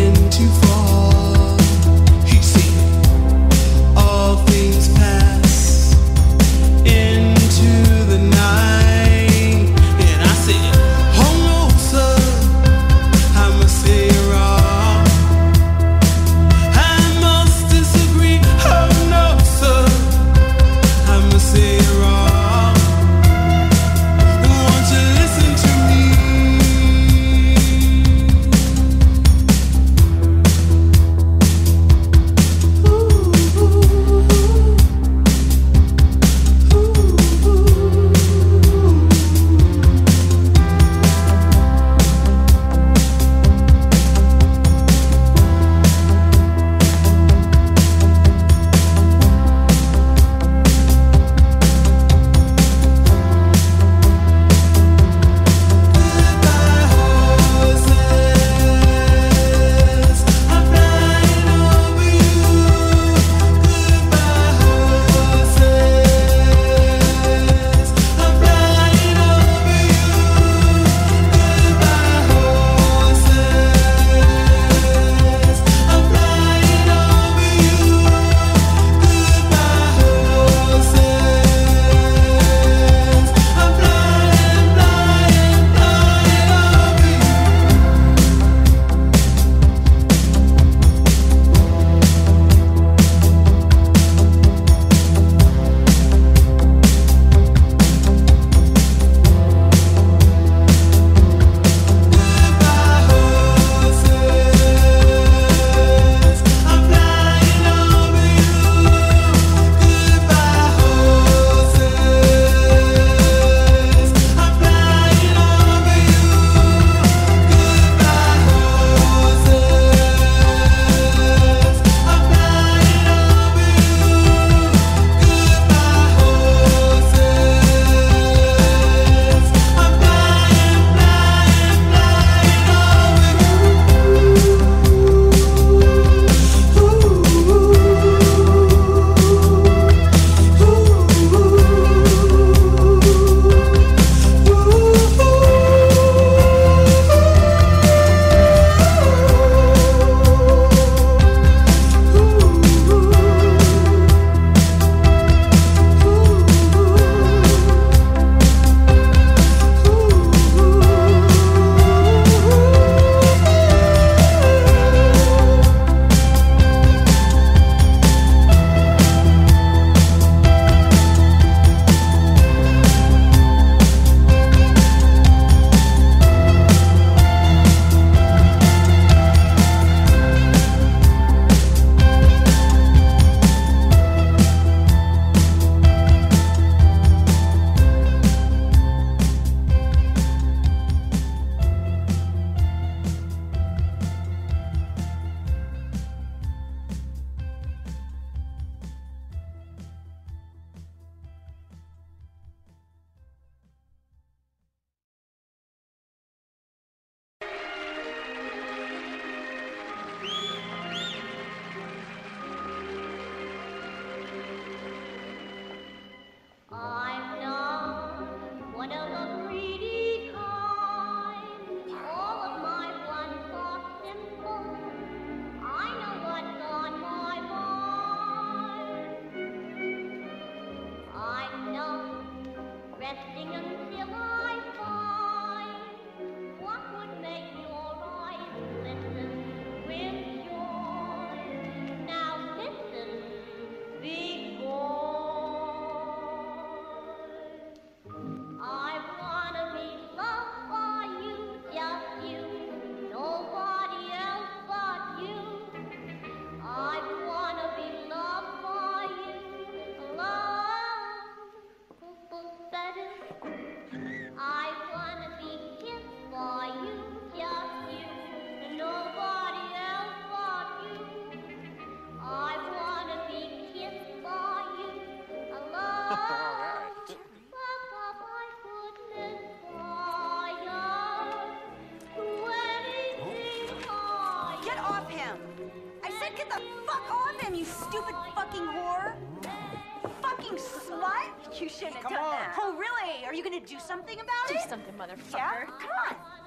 You shouldn't have done that. Oh, really? Are you gonna do something about it? Do something, motherfucker. Yeah? Come on.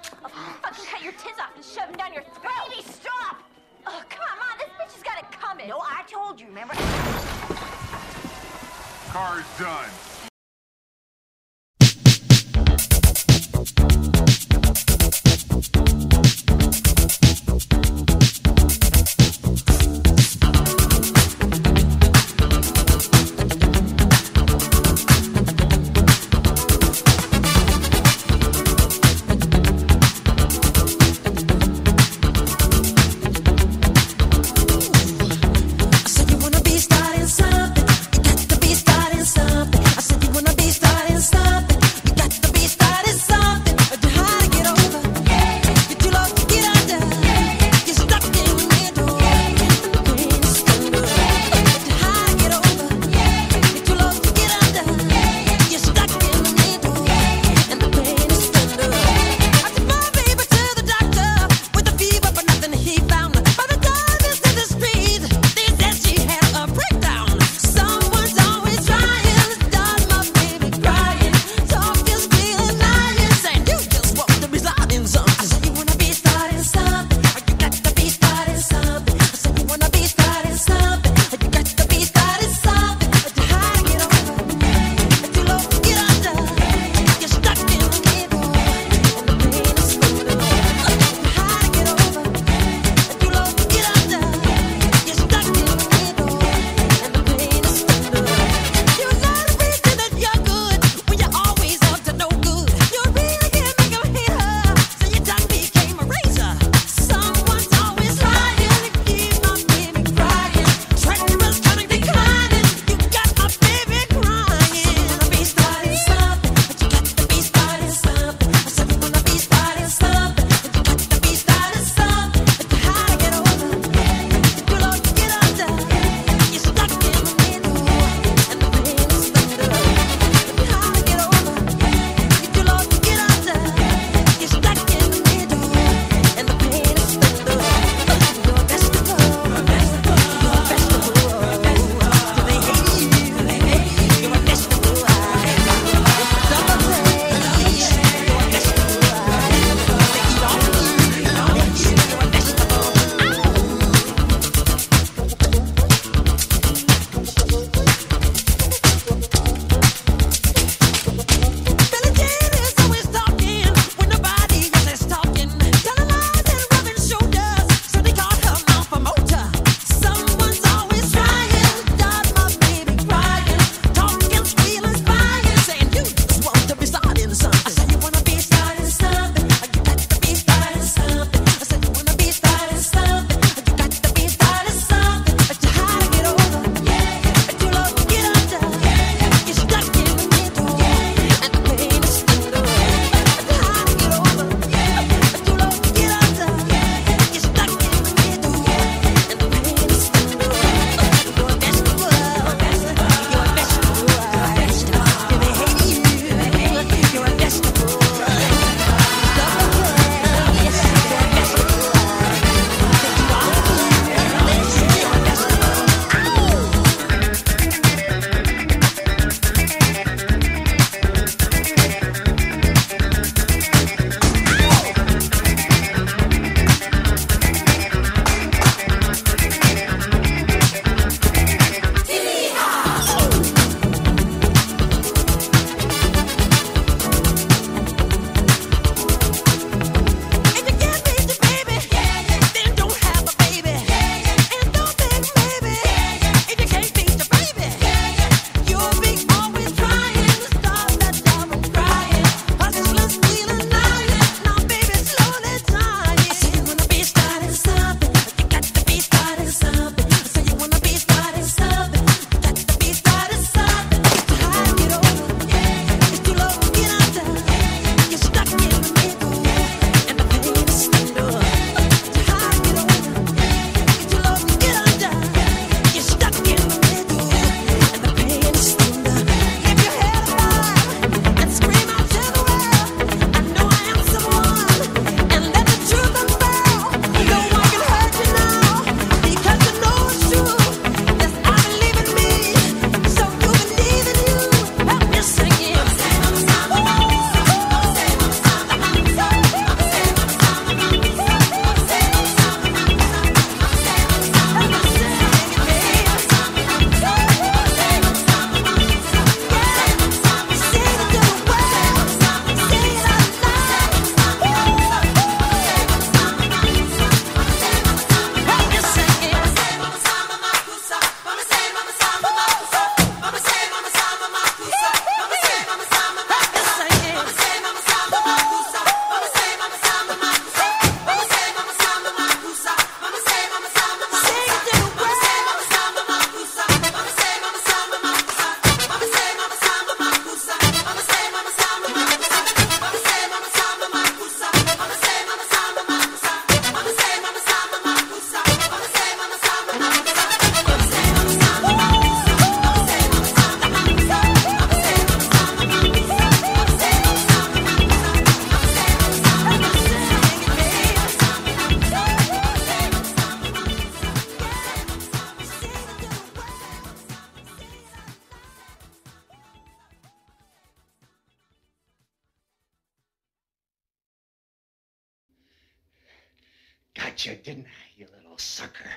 I'll fucking cut your tits off and shove them down your throat. Baby, stop! Oh, come on, this bitch has got it coming. No, I told you, remember? Car's done. I said you wanna be starting something. You got to be starting something. I said got you, didn't I, you little sucker?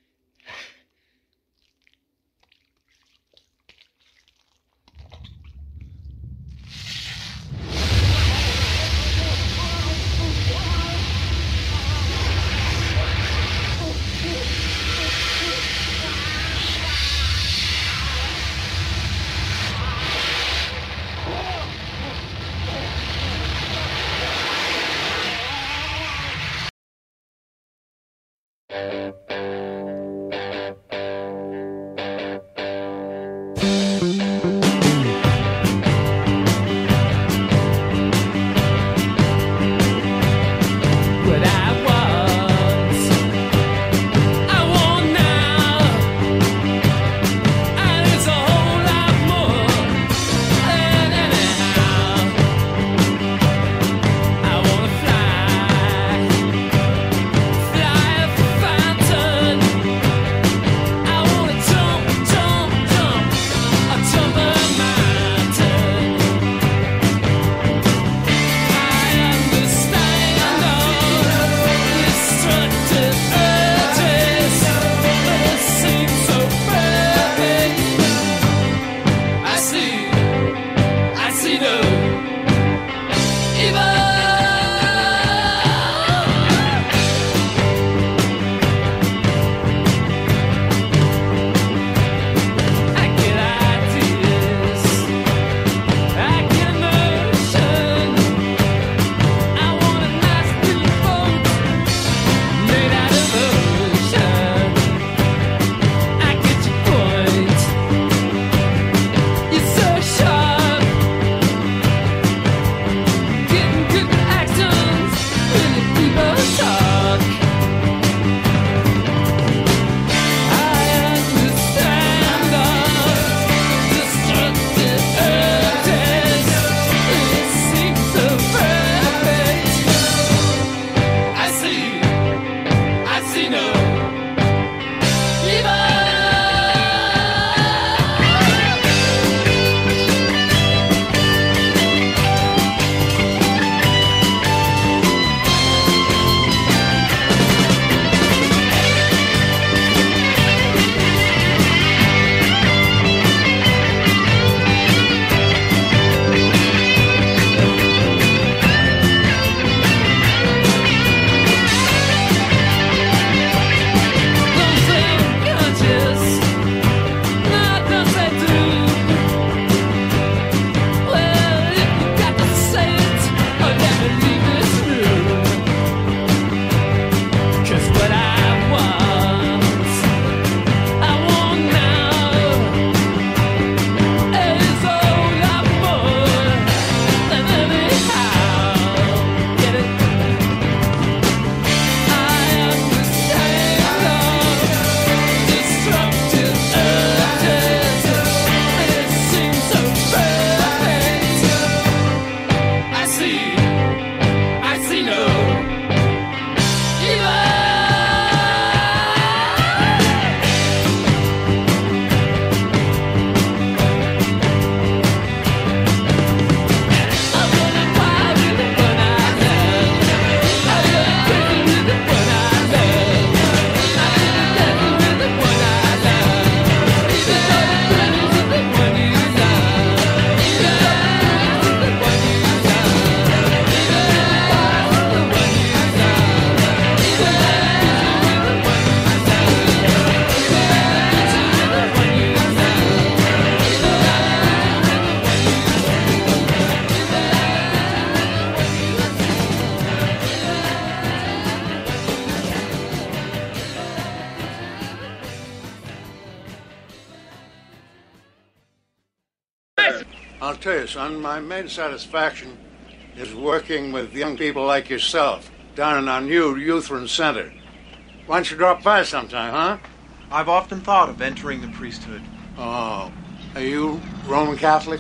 I'll tell you, son, my main satisfaction is working with young people like yourself down in our new Lutheran Center. Why don't you drop by sometime, huh? I've often thought of entering the priesthood. Oh, are you Roman Catholic?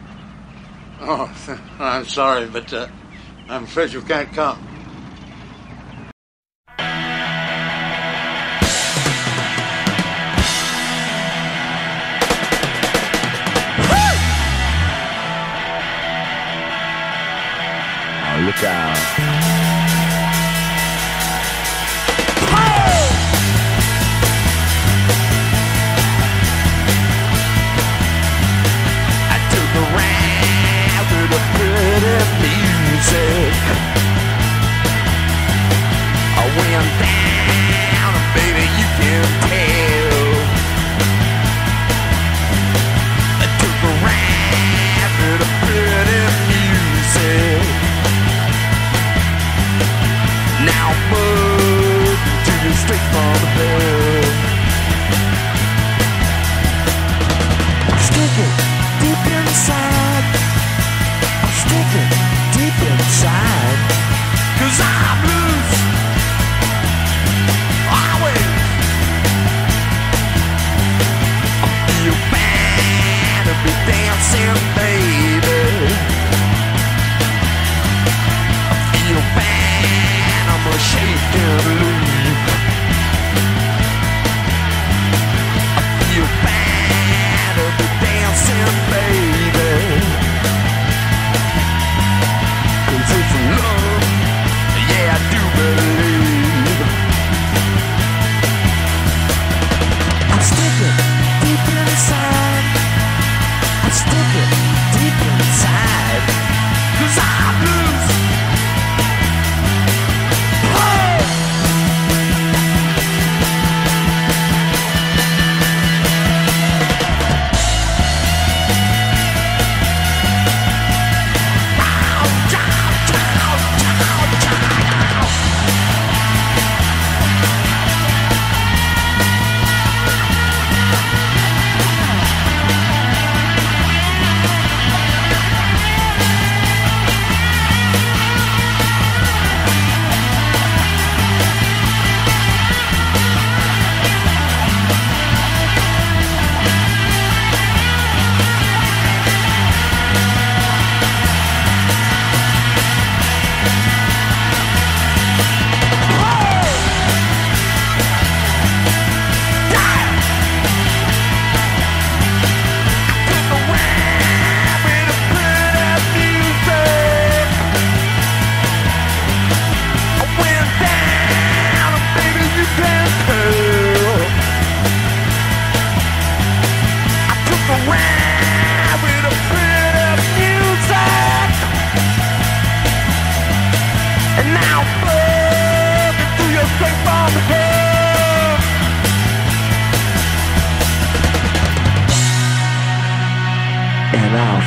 Oh, I'm sorry, but I'm afraid you can't come. Look out.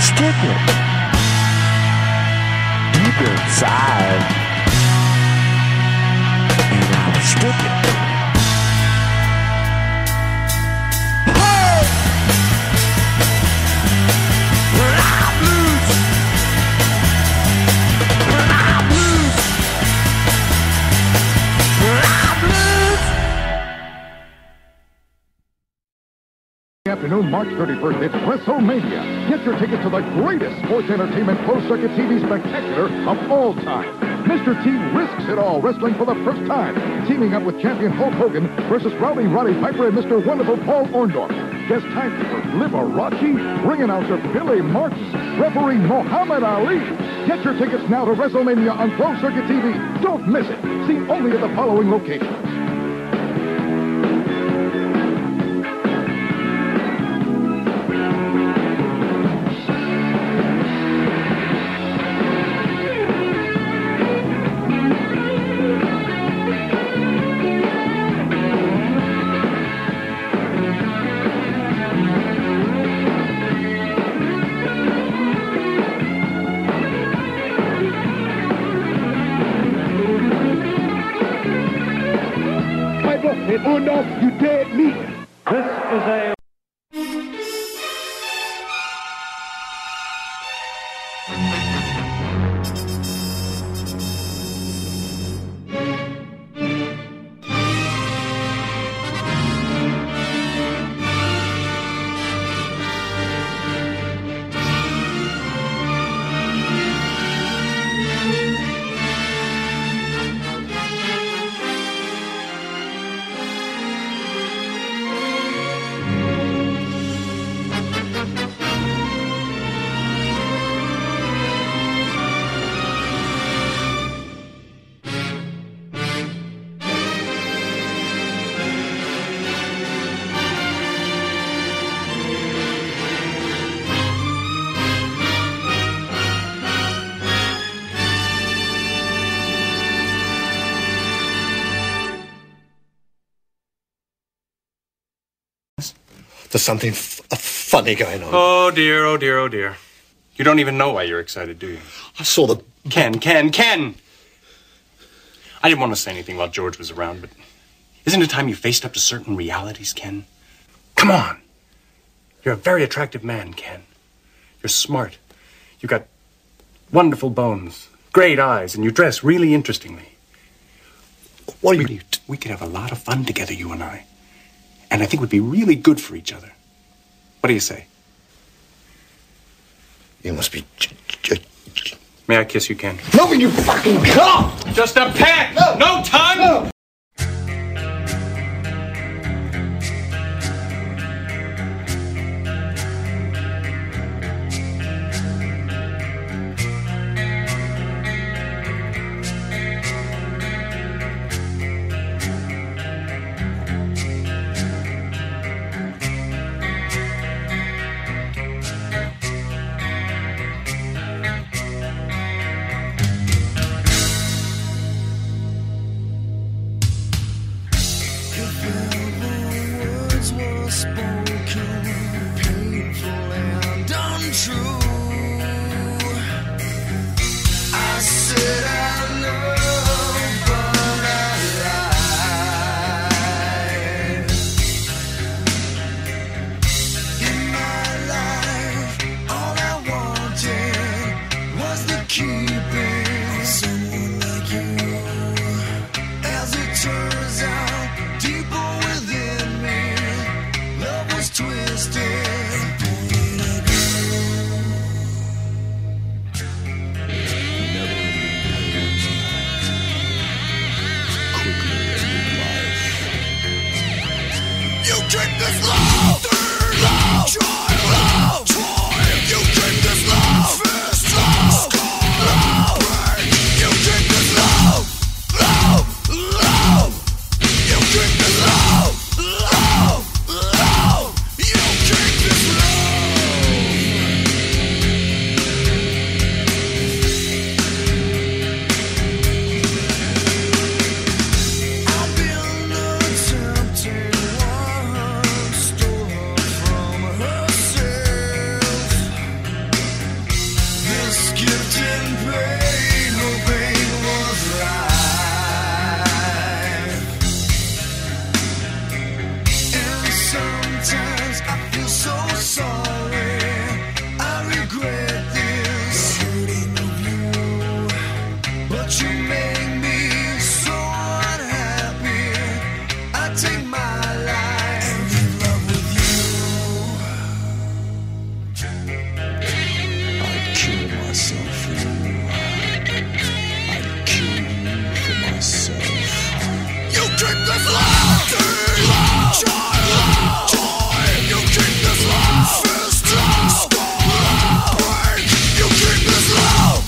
sticking deep inside, and I'm sticking. Hey! When I'm loose, when I'm loose, when I'm loose. Afternoon, March 31st, it's WrestleMania. Get your tickets to the greatest sports entertainment closed-circuit TV spectacular of all time. Mr. T risks it all wrestling for the first time, teaming up with champion Hulk Hogan versus Rowdy Roddy Piper and Mr. Wonderful Paul Orndorff. Guest timekeeper Liberace, ring announcer Billy Martin, referee Muhammad Ali. Get your tickets now to WrestleMania on closed-circuit TV. Don't miss it. See only at the following locations. And Orndorff, you dead meat. This is a There's something funny going on. Oh, dear, oh, dear, oh, dear. You don't even know why you're excited, do you? I saw the... Ken! I didn't want to say anything while George was around, but isn't it time you faced up to certain realities, Ken? Come on! You're a very attractive man, Ken. You're smart. You've got wonderful bones, great eyes, and you dress really interestingly. What are you... We could have a lot of fun together, you and I. And I think we'd be really good for each other. What do you say? You must be... May I kiss you, Ken? No, you fucking cop! Just a peck! No tongue! No. living my life in love with you. I'd kill myself for you. I'd kill you for myself. You keep this love, joy. You keep this love, fist score, break. You keep this love.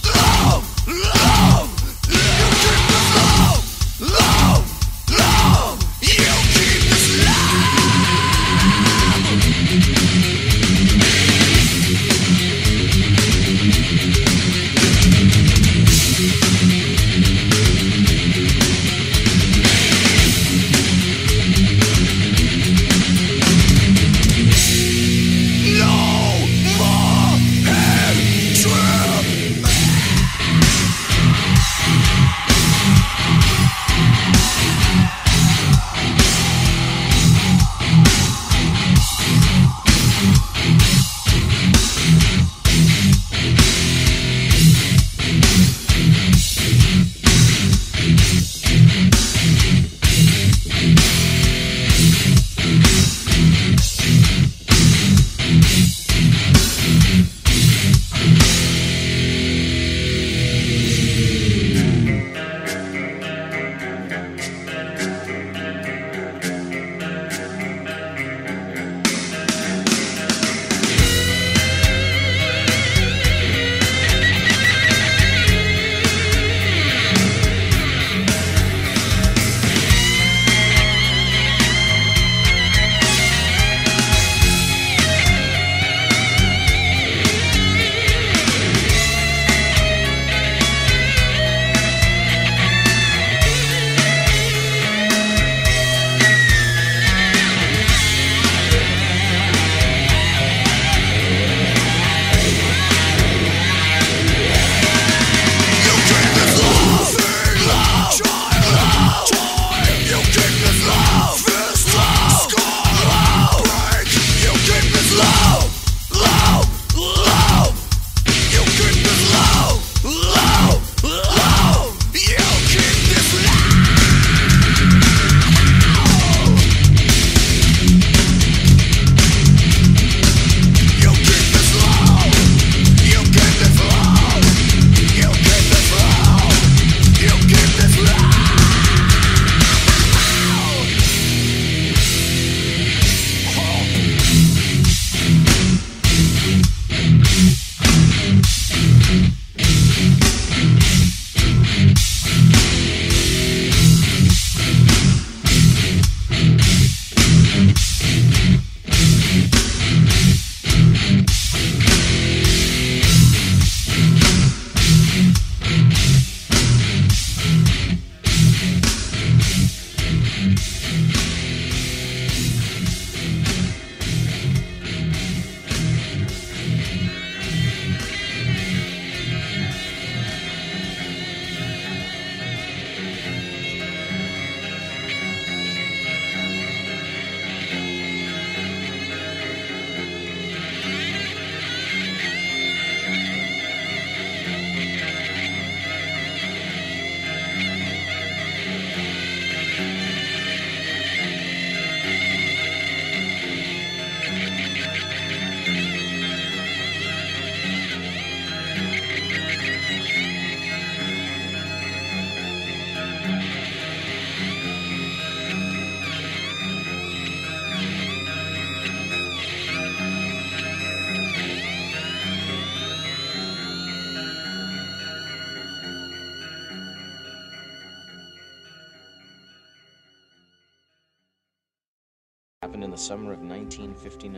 Happened in the summer of 1959,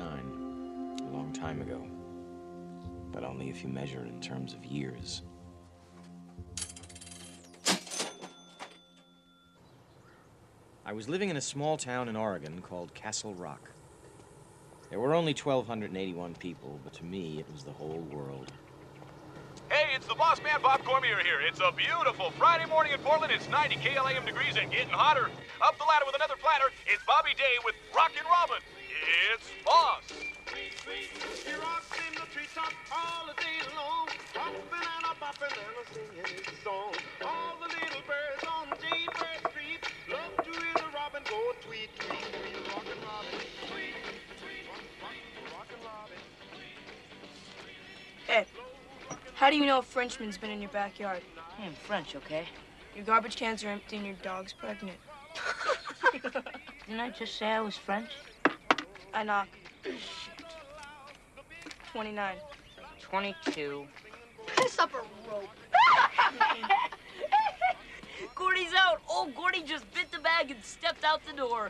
a long time ago, but only if you measure it in terms of years. I was living in a small town in Oregon called Castle Rock. There were only 1,281 people, but to me, it was the whole world. Hey, it's the boss man, Bob Cormier here. It's a beautiful Friday morning in Portland. It's 90 KLAM degrees and getting hotter. Up the ladder with another platter. It's Bobby Day with Rockin' Robin. It's Boss. He rocks in the treetop all the day long, hopping and a bopping and a singing his song. All the little birds on Jaybird Street love to hear the robin go tweet, Hey, how do you know a Frenchman's been in your backyard? I'm French, okay? Your garbage cans are empty and your dog's pregnant. Didn't I just say I was French? I knock. 29. 22. Piss up a rope. Gordy's out. Oh, Gordy just bit the bag and stepped out the door.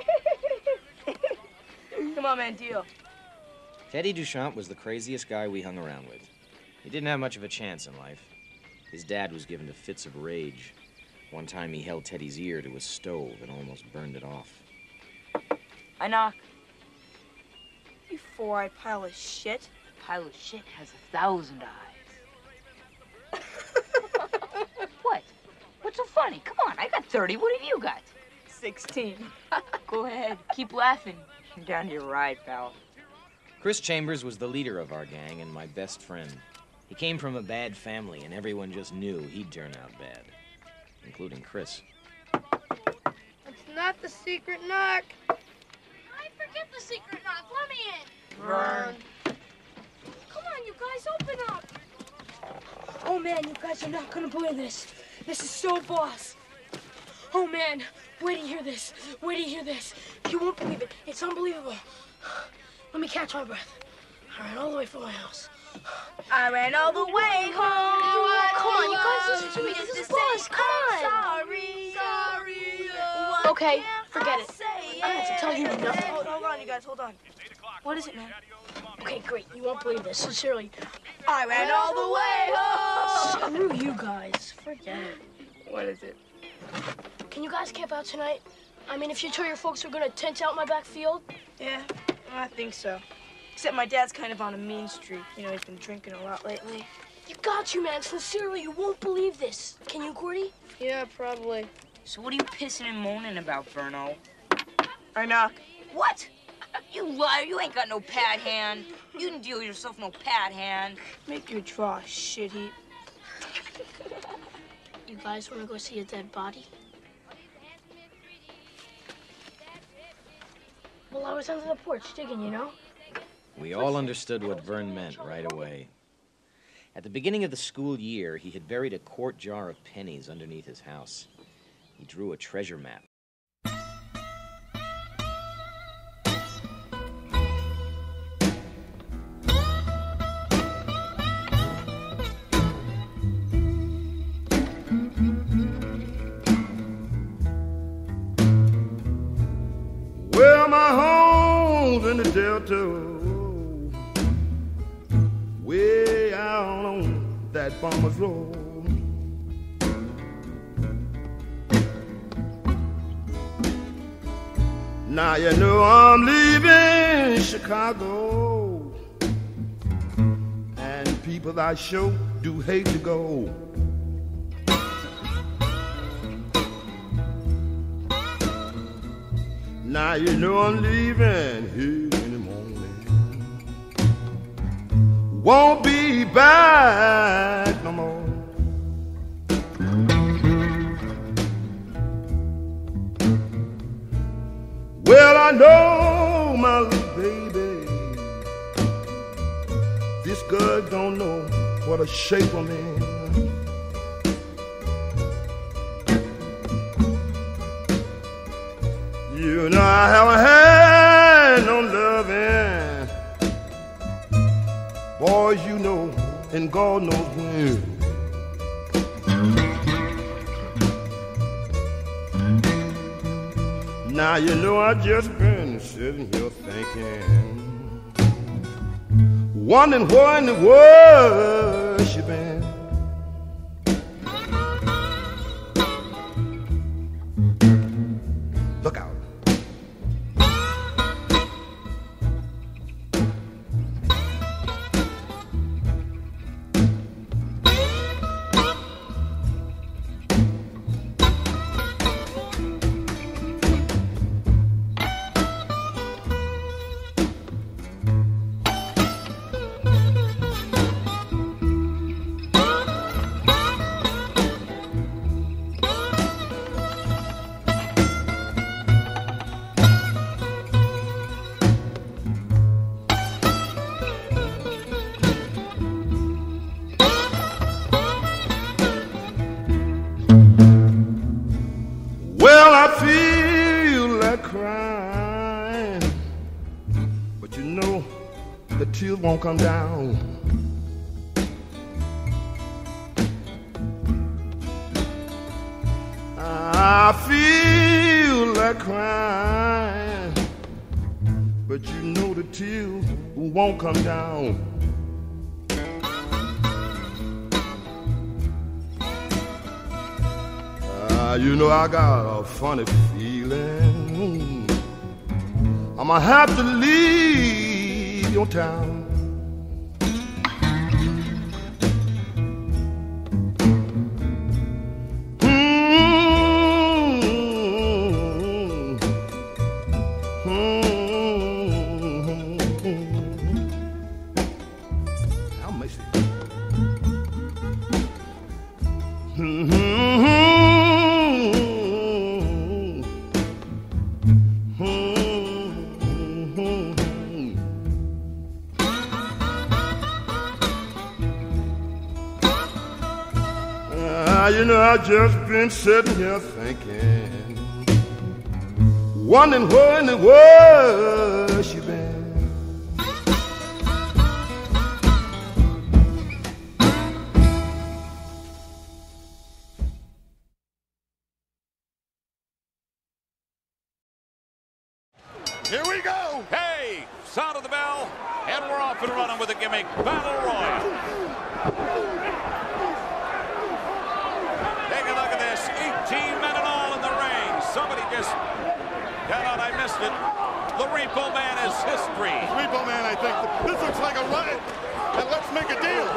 Come on, man, deal. Teddy Duchamp was the craziest guy we hung around with. He didn't have much of a chance in life. His dad was given to fits of rage. One time he held Teddy's ear to a stove and almost burned it off. I knock. You four-eyed pile of shit. Pile of shit has 1,000 eyes. What? What's so funny? Come on, I got 30. What have you got? 16. Go ahead, keep laughing. You're down to your ride, pal. Chris Chambers was the leader of our gang and my best friend. He came from a bad family, and everyone just knew he'd turn out bad, including Chris. It's not the secret knock. I forget the secret knock. Let me in. Vern. Come on, you guys, open up. Oh, man, you guys are not gonna believe this. This is so boss. Oh, man, wait till you hear this. Wait till you hear this. You won't believe it. It's unbelievable. Let me catch my breath. I ran all the way from my house. I ran all the way home. Come on, you guys, listen to me. This is boss. Come on. Sorry. Okay, forget it. I'm going to tell you nothing. Hold on, you guys, hold on. What is it, man? Okay, great. You won't believe this. Sincerely, I ran all the way home. Screw you guys. Forget it. What is it? Can you guys camp out tonight? I mean, if you tell your folks we're gonna tent out my back field? Yeah, I think so. Except my dad's kind of on a mean streak. You know, he's been drinking a lot lately. You got you, man. Sincerely, you won't believe this. Can you, Gordy? Yeah, probably. So what are you pissing and moaning about, Verno? I knock. What? You liar, you ain't got no pad hand. You didn't deal yourself no pad hand. Make your draw, shit heap. You guys wanna go see a dead body? Well, I was under the porch digging, you know? We all understood what Vern meant right away. At the beginning of the school year, he had buried a quart jar of pennies underneath his house. He drew a treasure map. Well, my home's in the Delta, way out on that farmer's road. Now you know I'm leaving Chicago, and people I sure do hate to go. Now you know I'm leaving here in the morning. Won't be back no more. Well, I know my little baby, this girl don't know what a shape I'm in. You know I haven't had no loving, boys, you know, and God knows when. Now you know I just been sitting here thinking, wondering where in the world she been. Look out. But you know the tears won't come down. I feel like crying, but you know the tears won't come down. You know I got a funny feeling I'ma have to leave your town. I'll miss it. You know, I just been sitting here thinking, wondering where in the world she been. Here we go! Hey, sound of the bell, and we're off and running with a gimmick battle royal. Take a look at this, 18 men and all in the ring. Somebody just got out, I missed it. The Repo Man is history. Repo Man, I think. This looks like a riot, and let's make a deal.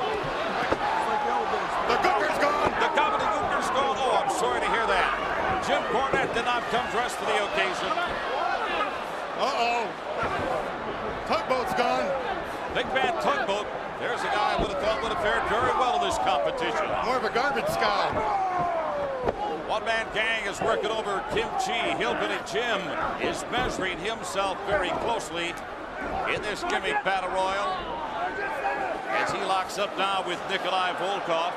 The Gooker's gone. The Comedy Gooker's gone. Oh, I'm sorry to hear that. Jim Cornette did not come dressed for the occasion. Uh-oh. Tugboat's gone. Big Bad Tugboat. There's a guy I would have thought would have fared very well in this competition. More of a garbage guy. One-man gang is working over Kim Chi. Hillbilly Jim is measuring himself very closely in this gimmick battle royal as he locks up now with Nikolai Volkov.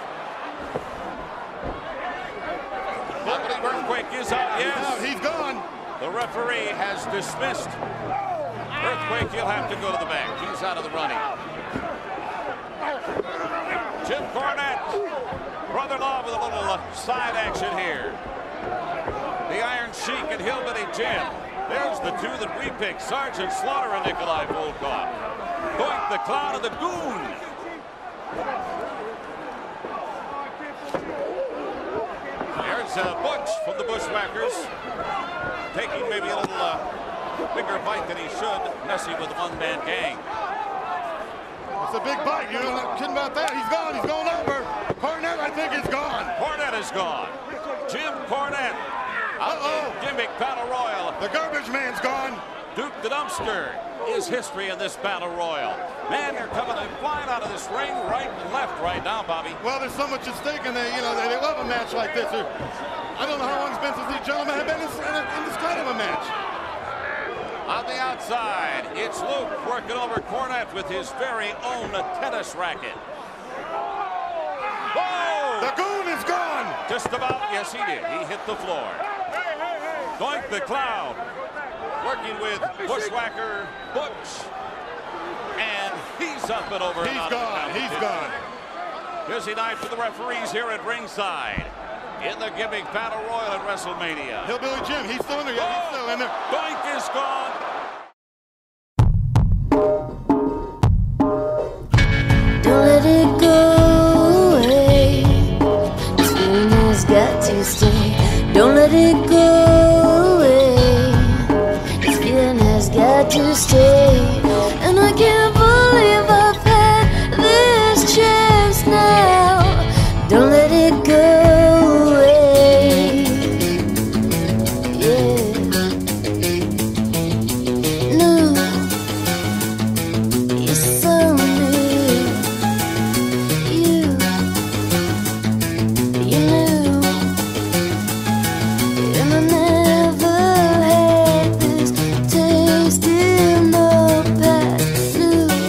I believe Earthquake is out. Yes, he's gone. The referee has dismissed Earthquake. He'll have to go to the back. He's out of the running. Jim Cornette, brother-in-law with a little side action here. The Iron Sheik and Hillbilly Jim. There's the two that we picked, Sergeant Slaughter and Nikolai Volkov. Doink the Clown and the Goon. There's Butch from the Bushwhackers, taking maybe a little bigger bite than he should, messing with the one-man gang. It's a big bite, you know, not kidding about that. He's gone, he's going over. Cornette, I think, is gone. Cornette is gone. Jim Cornette. Uh-oh. Gimmick battle royal. The garbage man's gone. Duke the Dumpster is history in this battle royal. Man, they're coming and flying out of this ring right and left right now, Bobby. Well, there's so much at stake, and they love a match like this. I don't know how long it's been since these gentlemen have been in this kind of a match. On the outside, it's Luke working over Cornette with his very own tennis racket. Whoa! The Goon is gone! Just about, yes, he did. He hit the floor. Doink the Clown, working with Bushwhacker Butch. And he's up and over. He's gone, he's gone. Busy night for the referees here at ringside. In the gimmick battle royal at WrestleMania. Hillbilly Jim, he's still in there. Yeah, he's still in there. Doink is gone. Don't let it go away. This feeling has got to stay. Don't let it go away. This feeling has got to stay. And I can't believe I've had this chance now. Don't let it go. New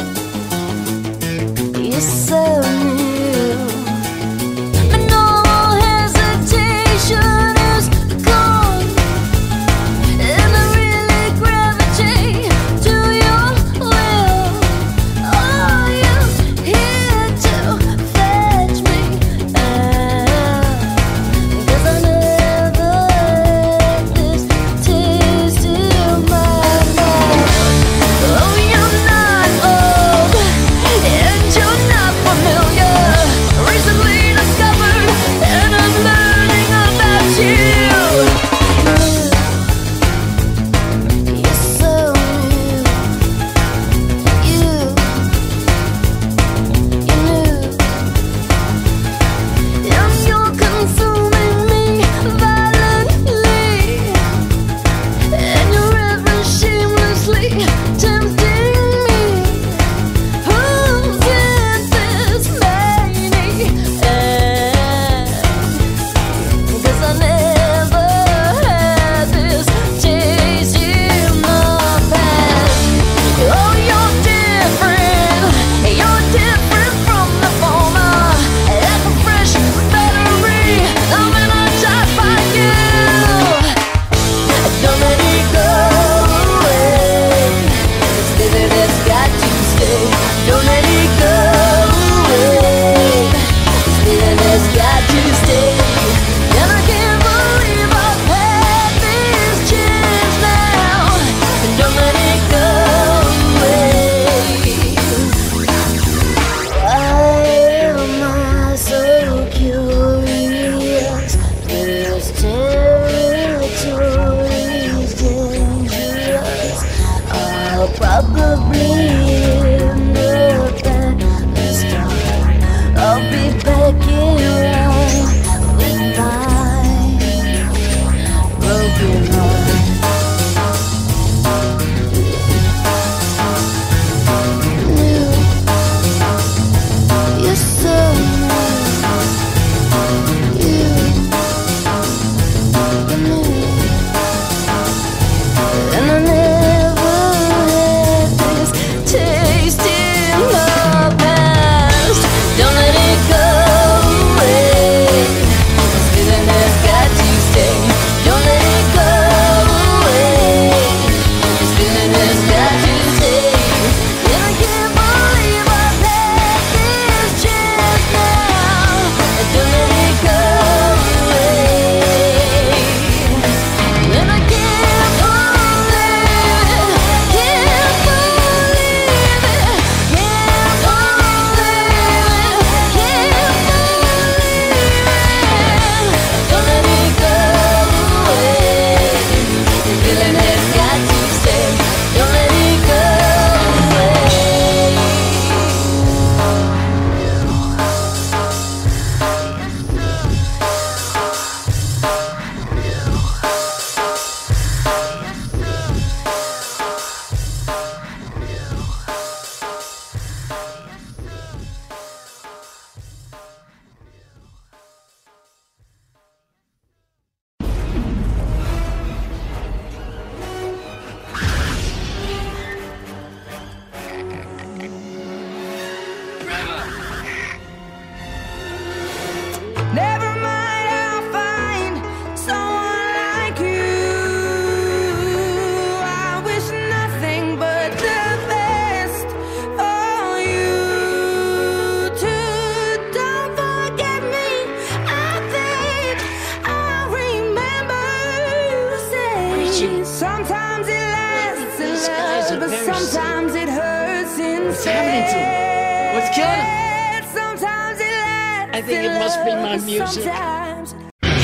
probably end up at the start. I'll be back around with my broken heart. New, you're so new. You're new. And I never had this taste in my past. Don't let it go away. This feeling has got to stay. Don't let it go away. This feeling has got to stay. And I can't believe I've had this chance now. Don't let it go away. And I can't believe it. Can't believe it. Can't believe it. Can't believe it. Don't let it go away. The feeling has got to stay. Don't let it go Never mind, I'll find someone like you. I wish nothing but the best for you too. Don't forget me. I think I remember you saying sometimes it lasts in love, but sometimes it hurts instead. What's happening to him? What's killing him? Sometimes it lasts. I think it must be my music. Sometimes.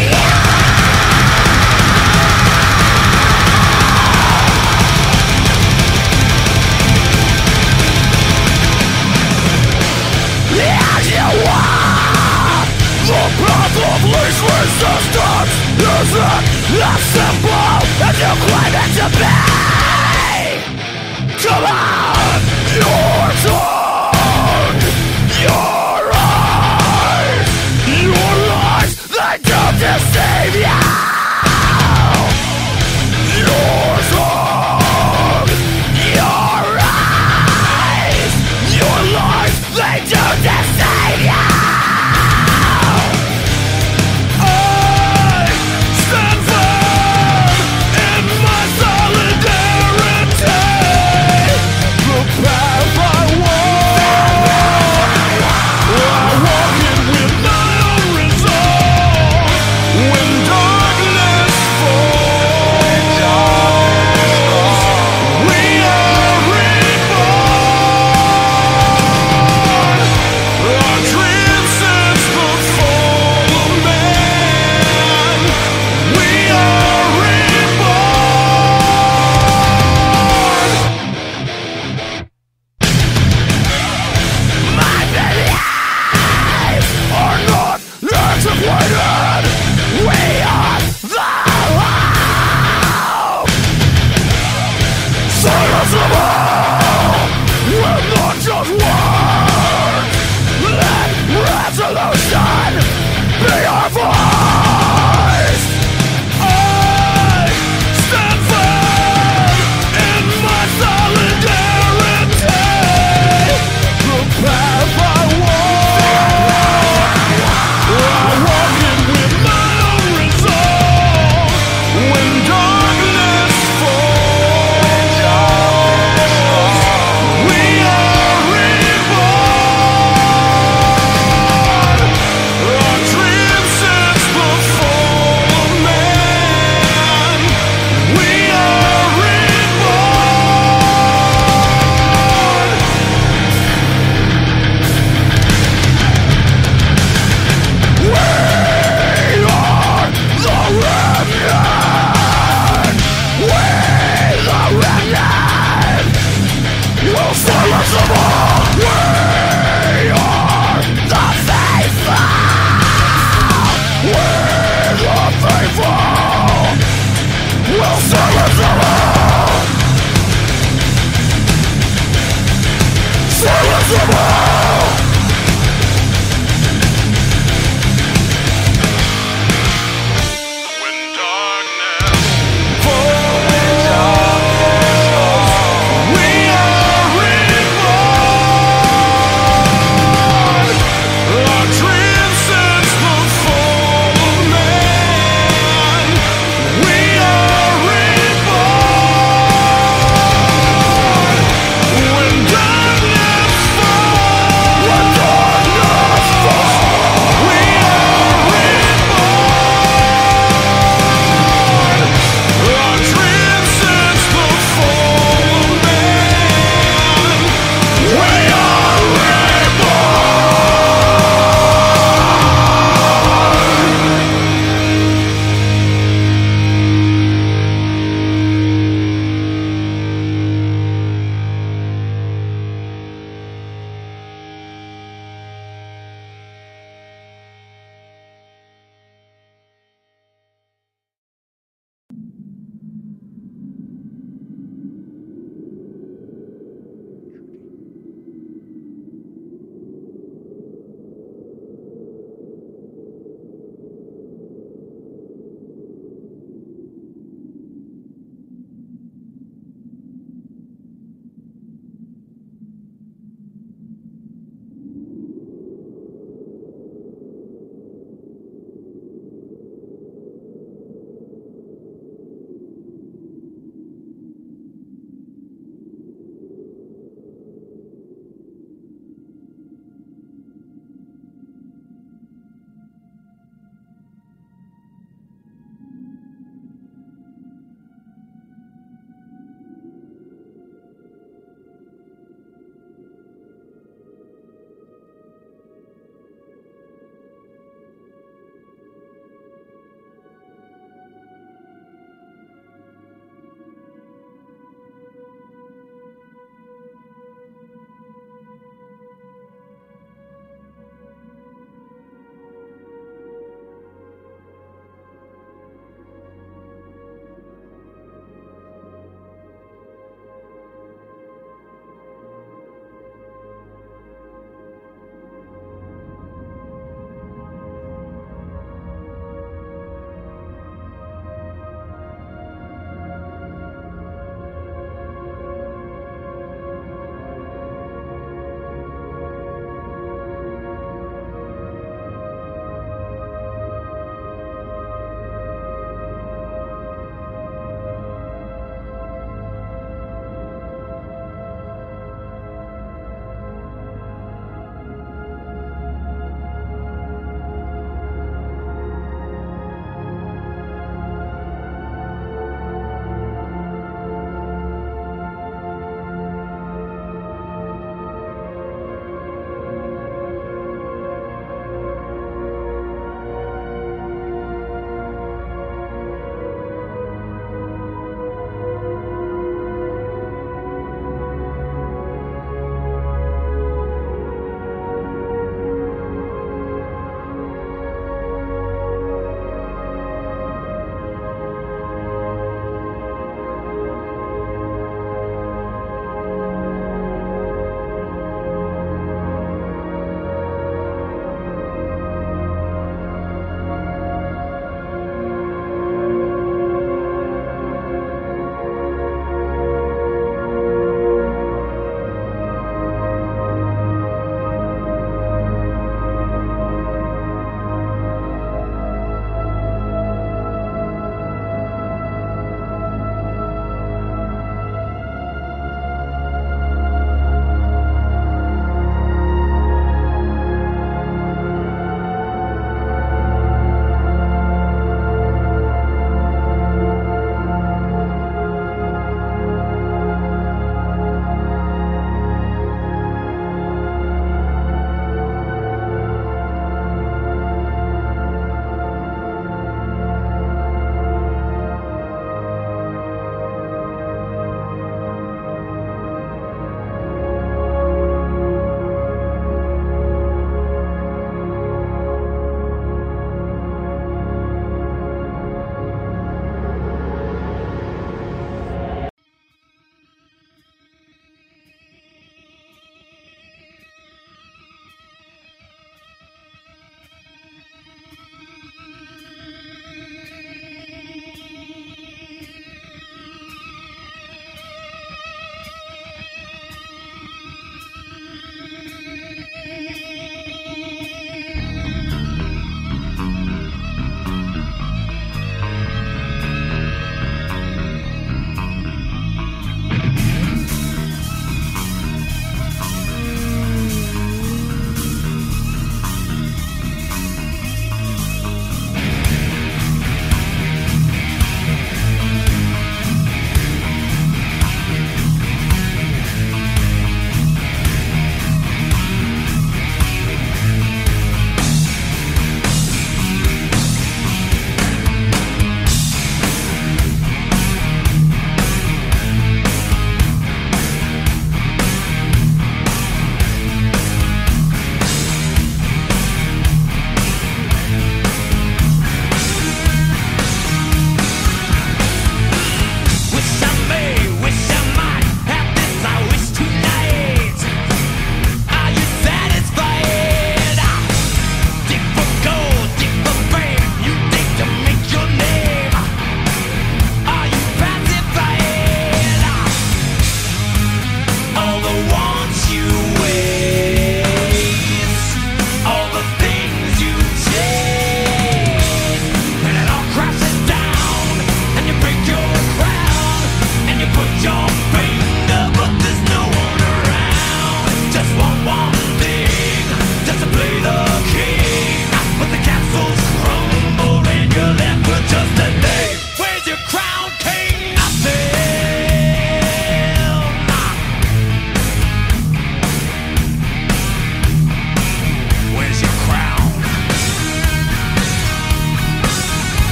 The path of least resistance is it as simple as you claim it to be.